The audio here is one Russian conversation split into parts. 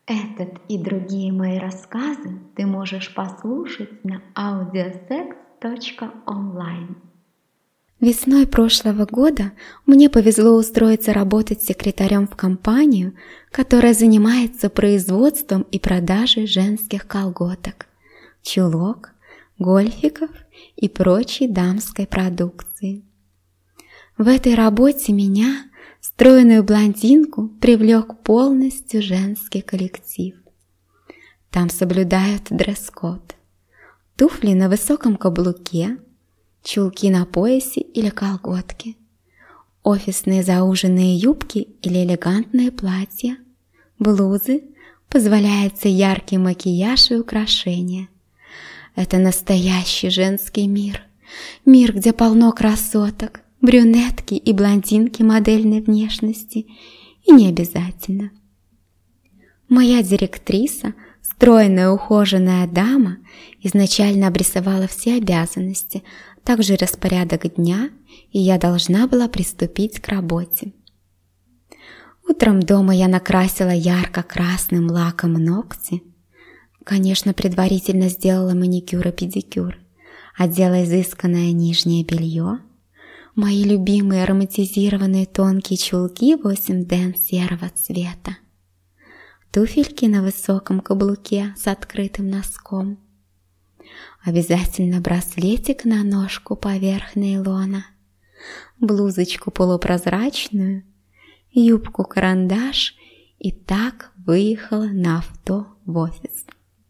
Этот и другие мои рассказы ты можешь послушать на audiosex.online. Весной прошлого года мне повезло устроиться работать секретарем в компанию, которая занимается производством и продажей женских колготок, чулок, гольфиков и прочей дамской продукции. В этой работе меня, стройную блондинку, привлек полностью женский коллектив. Там соблюдают дресс-код: туфли на высоком каблуке, чулки на поясе или колготки, офисные зауженные юбки или элегантные платья, блузы, позволяется яркий макияж и украшения. Это настоящий женский мир, мир, где полно красоток, брюнетки и блондинки модельной внешности, и не обязательно. Моя директриса, стройная ухоженная дама, изначально обрисовала все обязанности, также распорядок дня, и я должна была приступить к работе. Утром дома я накрасила ярко-красным лаком ногти, конечно, предварительно сделала маникюр и педикюр, одела изысканное нижнее белье, мои любимые ароматизированные тонкие чулки 8D серого цвета, туфельки на высоком каблуке с открытым носком, обязательно браслетик на ножку поверх нейлона, блузочку полупрозрачную, юбку-карандаш, и так выехала на авто в офис.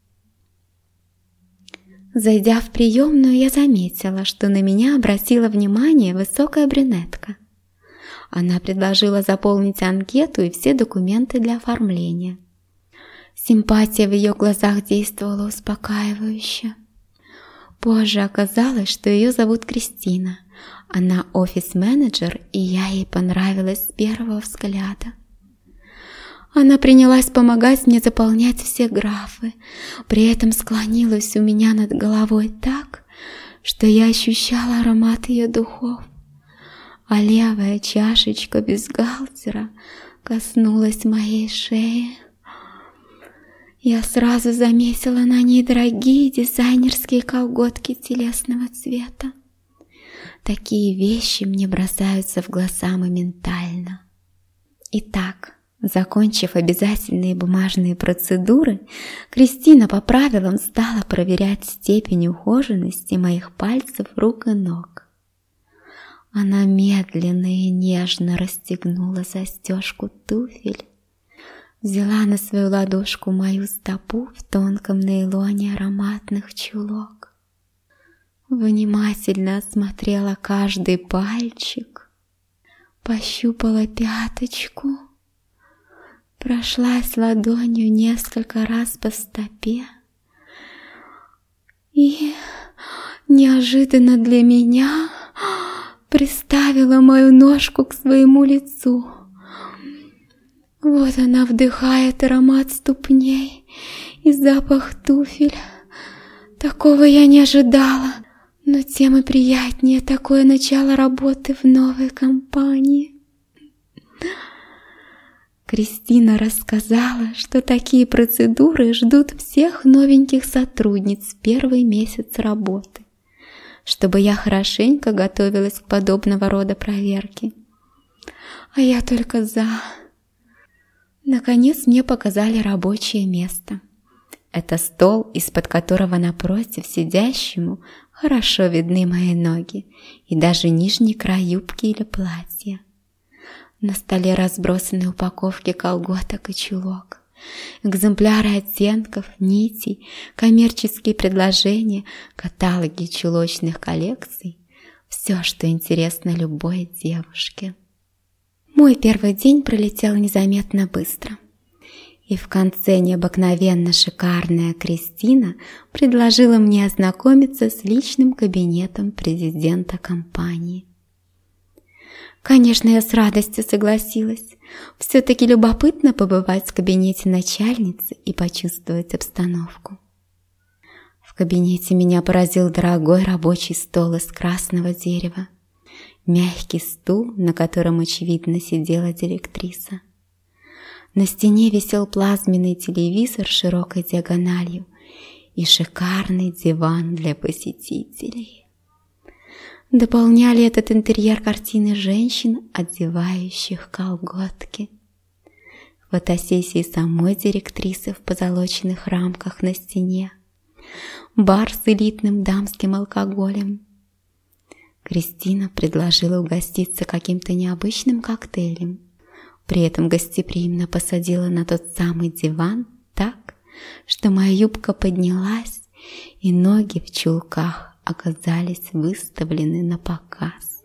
Зайдя в приемную, я заметила, что на меня обратила внимание высокая брюнетка. Она предложила заполнить анкету и все документы для оформления. Симпатия в ее глазах действовала успокаивающе. Позже оказалось, что ее зовут Кристина. Она офис-менеджер, и я ей понравилась с первого взгляда. Она принялась помогать мне заполнять все графы, при этом склонилась у меня над головой так, что я ощущала аромат ее духов, а левая чашечка бюстгальтера коснулась моей шеи. Я сразу заметила на ней дорогие дизайнерские колготки телесного цвета. Такие вещи мне бросаются в глаза моментально. Итак, закончив обязательные бумажные процедуры, Кристина по правилам стала проверять степень ухоженности моих пальцев, рук и ног. Она медленно и нежно расстегнула застежку туфель, взяла на свою ладошку мою стопу в тонком нейлоне ароматных чулок, внимательно осмотрела каждый пальчик, пощупала пяточку, прошлась ладонью несколько раз по стопе и, неожиданно для меня, приставила мою ножку к своему лицу. Вот она вдыхает аромат ступней и запах туфель. Такого я не ожидала, но тем и приятнее такое начало работы в новой компании. Кристина рассказала, что такие процедуры ждут всех новеньких сотрудниц в первый месяц работы, чтобы я хорошенько готовилась к подобного рода проверке. А я только за. Наконец мне показали рабочее место. Это стол, из-под которого напротив сидящему хорошо видны мои ноги и даже нижний край юбки или платья. На столе разбросаны упаковки колготок и чулок, экземпляры оттенков, нитей, коммерческие предложения, каталоги чулочных коллекций. Все, что интересно любой девушке. Мой первый день пролетел незаметно быстро. И в конце необыкновенно шикарная Кристина предложила мне ознакомиться с личным кабинетом президента компании. Конечно, я с радостью согласилась. Все-таки любопытно побывать в кабинете начальницы и почувствовать обстановку. В кабинете меня поразил дорогой рабочий стол из красного дерева, мягкий стул, на котором, очевидно, сидела директриса. На стене висел плазменный телевизор широкой диагональю и шикарный диван для посетителей. Дополняли этот интерьер картины женщин, одевающих колготки. Фотосессии самой директрисы в позолоченных рамках на стене. Бар с элитным дамским алкоголем. Кристина предложила угоститься каким-то необычным коктейлем. При этом гостеприимно посадила на тот самый диван так, что моя юбка поднялась, и ноги в чулках оказались выставлены на показ.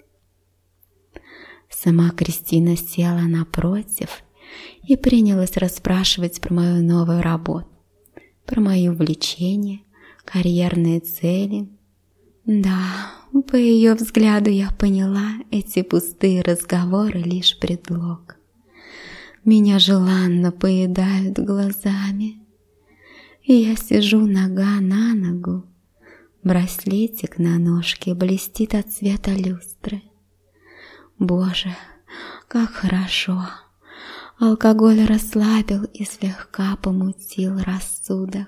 Сама Кристина села напротив и принялась расспрашивать про мою новую работу, про мои увлечения, карьерные цели. Да, по ее взгляду я поняла, эти пустые разговоры лишь предлог. Меня желанно поедают глазами. Я сижу нога на ногу. Браслетик на ножке блестит от света люстры. Боже, как хорошо! Алкоголь расслабил и слегка помутил рассудок.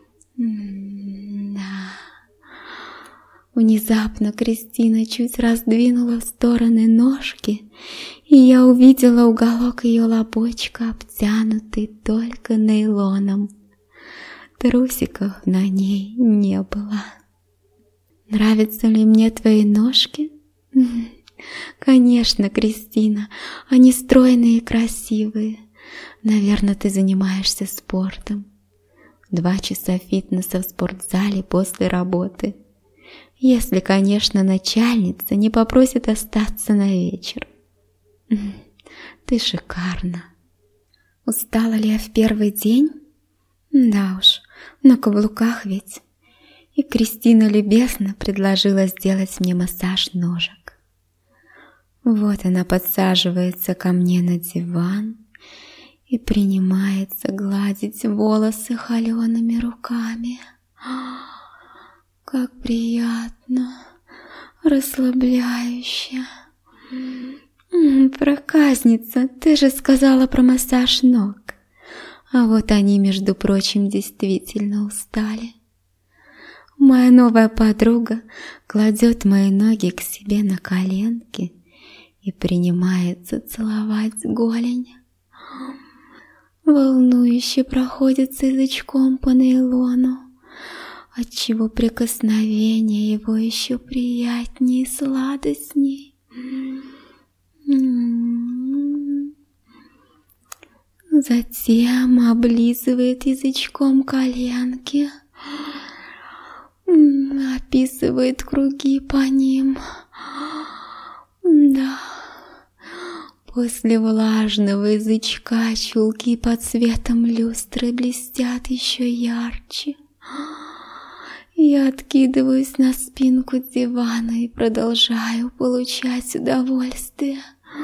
Да. Внезапно Кристина чуть раздвинула в стороны ножки, и я увидела уголок ее лобочка, обтянутый только нейлоном. Трусиков на ней не было. «Нравятся ли мне твои ножки?» «Конечно, Кристина, они стройные и красивые. Наверное, ты занимаешься спортом. 2 часа фитнеса в спортзале после работы. Если, конечно, начальница не попросит остаться на вечер. Ты шикарна. Устала ли я в первый день? Да уж, на каблуках ведь». И Кристина любезно предложила сделать мне массаж ножек. Вот она подсаживается ко мне на диван и принимается гладить волосы холеными руками. Как приятно, расслабляюще. Проказница, ты же сказала про массаж ног. А вот они, между прочим, действительно устали. Моя новая подруга кладет мои ноги к себе на коленки и принимается целовать голень. Волнующе проходится язычком по нейлону, отчего прикосновение его еще приятнее и сладостней. Затем облизывает язычком коленки, описывает круги по ним. Да, после влажного язычка чулки под светом люстры блестят еще ярче. Я откидываюсь на спинку дивана и продолжаю получать удовольствие.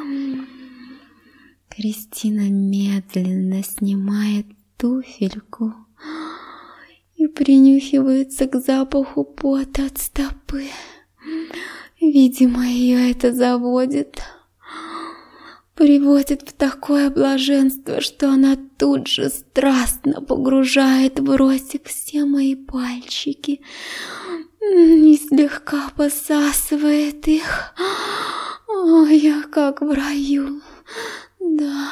Кристина медленно снимает туфельку и принюхивается к запаху пота от стопы. Видимо, ее это заводит, приводит в такое блаженство, что она тут же страстно погружает в ротик все мои пальчики и слегка посасывает их. О, я как в раю, да.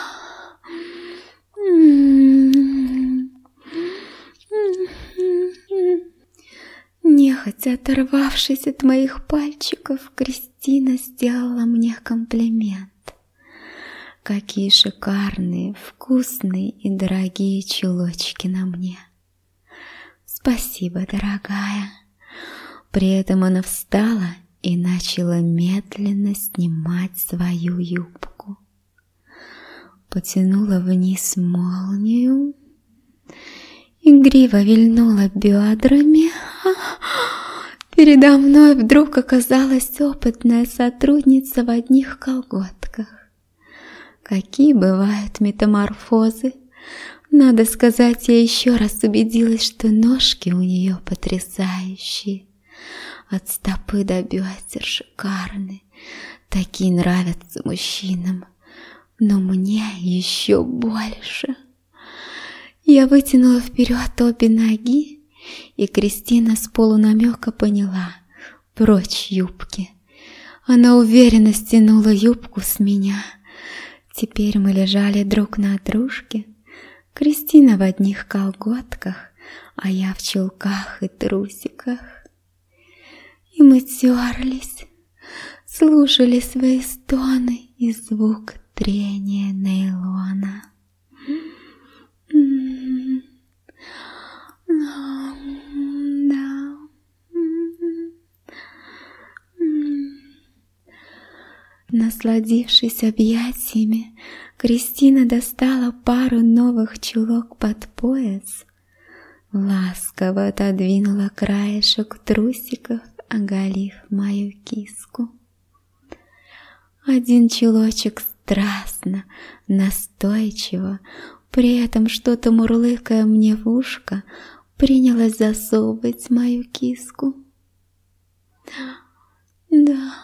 Нехотя оторвавшись от моих пальчиков, Кристина сделала мне комплимент. Какие шикарные, вкусные и дорогие чулочки на мне. Спасибо, дорогая. При этом она встала и начала медленно снимать свою юбку. Потянула вниз молнию, игриво вильнула бедрами. Передо мной вдруг оказалась опытная сотрудница в одних колготках. Какие бывают метаморфозы. Надо сказать, я еще раз убедилась, что ножки у нее потрясающие. От стопы до бедер шикарные. Такие нравятся мужчинам. но мне еще больше. Я вытянула вперед обе ноги, и Кристина с полунамека поняла: прочь юбки. Она уверенно стянула юбку с меня. Теперь мы лежали друг на дружке. Кристина в одних колготках, а я в чулках и трусиках. И мы терлись, слушали свои стоны и звук трения нейлона. Насладившись объятиями, Кристина достала пару новых чулок под пояс, ласково отодвинула краешек трусиков, оголив мою киску. Один чулочек страстно, настойчиво, при этом что-то мурлыкая мне в ушко, принялась засовывать мою киску. Да.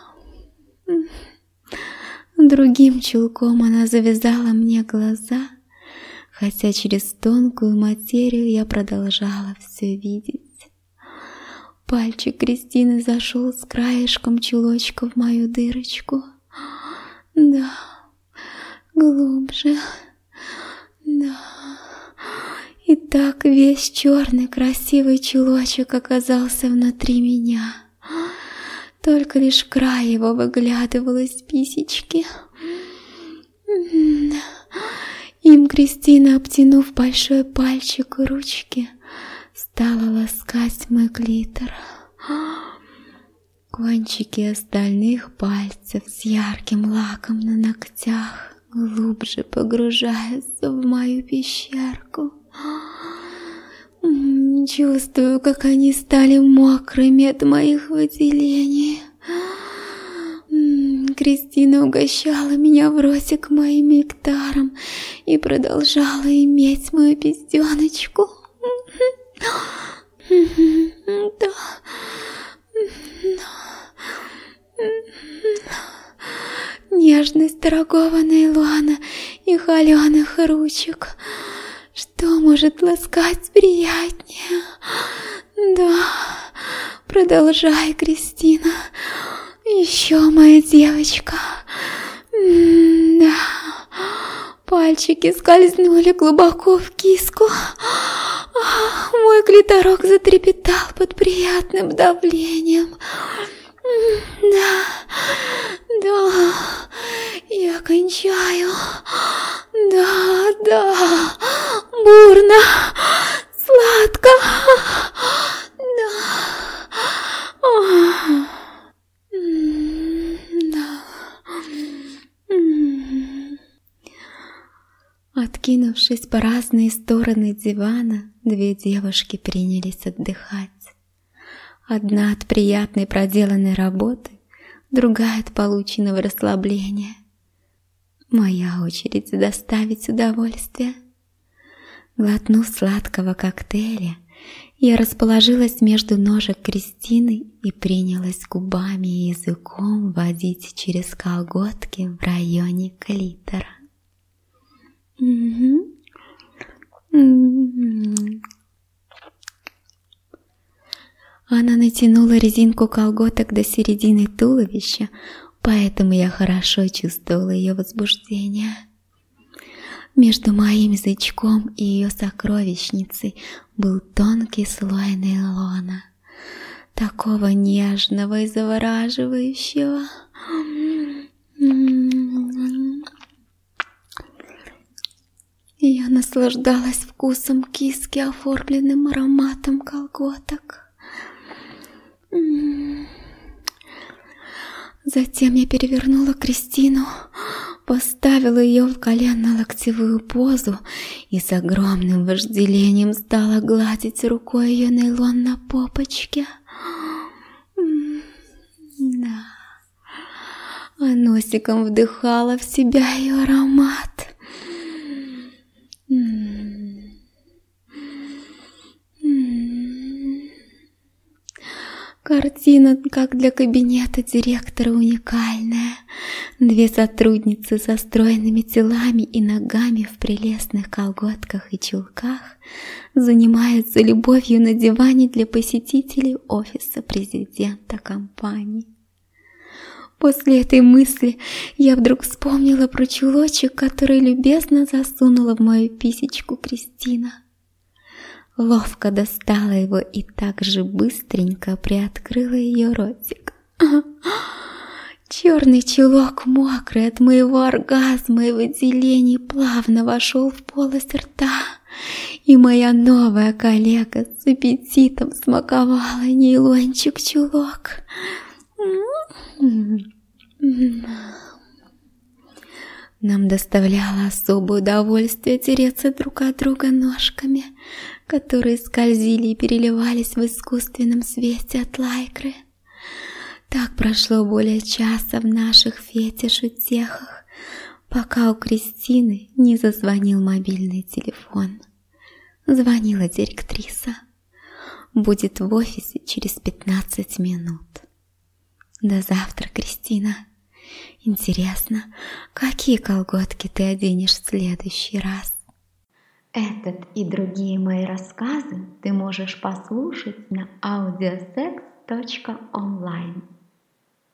Другим чулком она завязала мне глаза, хотя через тонкую материю я продолжала все видеть. Пальчик Кристины зашел с краешком чулочка в мою дырочку. Да, глубже. Да. И так весь черный красивый чулочек оказался внутри меня. Только лишь край его выглядывал из писечки. Им Кристина, обтянув большой пальчик ручки, стала ласкать мой клитор. Кончики остальных пальцев с ярким лаком на ногтях глубже погружаются в мою пещерку. Чувствую, как они стали мокрыми от моих выделений. Кристина угощала меня в ротик моим нектаром и продолжала иметь мою пизденочку. Да. Нежность дорогого нейлона и холеных ручек. Что может ласкать приятнее? Да, продолжай, Кристина. Еще моя девочка. Да. Пальчики скользнули глубоко в киску. Мой клиторок затрепетал под приятным давлением. Да, да, я кончаю. Да, да, бурно, сладко. Да. Да. Откинувшись по разные стороны дивана, две девушки принялись отдыхать. Одна от приятной проделанной работы, другая от полученного расслабления. Моя очередь доставить удовольствие. Глотнув сладкого коктейля, я расположилась между ножек Кристины и принялась губами и языком водить через колготки в районе клитора. Она натянула резинку колготок до середины туловища, поэтому я хорошо чувствовала ее возбуждение. Между моим язычком и ее сокровищницей был тонкий слой нейлона, такого нежного и завораживающего. Я наслаждалась вкусом киски, оформленным ароматом колготок. Затем я перевернула Кристину, поставила ее в коленно-локтевую позу и с огромным вожделением стала гладить рукой ее нейлон на попочке. Да. А носиком вдыхала в себя ее аромат. Картина, как для кабинета директора, уникальная. 2 сотрудницы со стройными телами и ногами в прелестных колготках и чулках занимаются любовью на диване для посетителей офиса президента компании. После этой мысли я вдруг вспомнила про чулочек, который любезно засунула в мою писечку Кристина. Ловко достала его и так же быстренько приоткрыла ее ротик. Черный чулок, мокрый от моего оргазма и выделений, плавно вошел в полость рта, и моя новая коллега с аппетитом смаковала нейлончик-чулок. Нам доставляло особое удовольствие тереться друг от друга ножками, которые скользили и переливались в искусственном свете от лайкры. Так прошло более часа в наших фетиш-утехах, пока у Кристины не зазвонил мобильный телефон. Звонила директриса. Будет в офисе через 15 минут. До завтра, Кристина. Интересно, какие колготки ты оденешь в следующий раз? Этот и другие мои рассказы ты можешь послушать на audioseks.online.